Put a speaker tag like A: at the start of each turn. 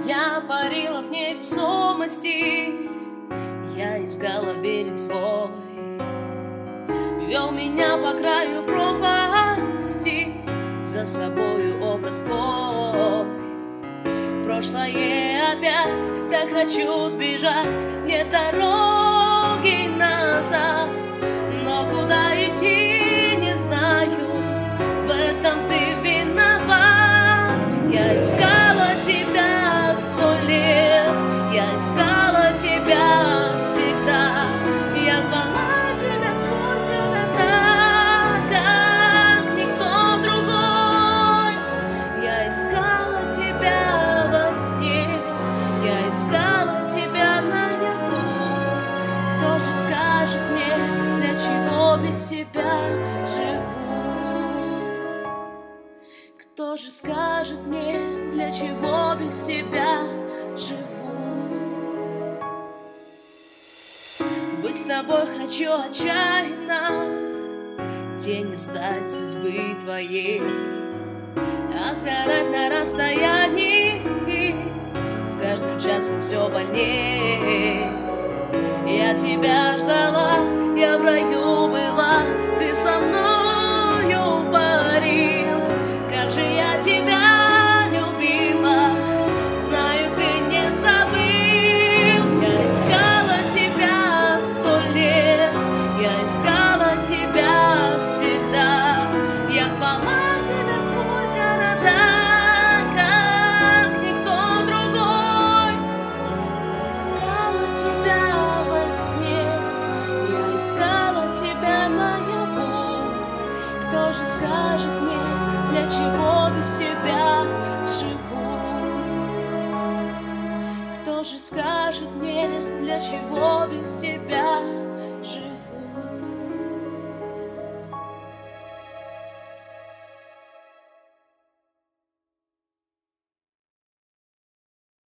A: Я парила в невесомости, я искала берег свой, вел меня по краю пропасти, за собою образ твой. Прошлое опять, так хочу сбежать, нет дороги назад, но куда идти не знаю, в этом ты виноват. Я искала тебя 100 лет, я искала тебя всегда, я звала тебя сквозь города, как никто другой. Я искала тебя во сне, я искала тебя наяву. Кто же скажет мне, для чего без тебя живу? Кто же скажет мне, для чего без тебя живу? Быть с тобой хочу отчаянно, тенью стать судьбы твоей, а сгорать на расстоянии, с каждым часом все больнее. Я тебя ждала, я в раю была, ты со мною парил. Как же я тебя любила, знаю, ты не забыл. Я искала тебя 100 лет, я искала тебя всегда, я звала тебя сквозь города, как никто другой. Я искала тебя во сне, я искала тебя наяву. Кто же скажет мне, для чего без тебя живу? Кто же скажет мне, для чего без тебя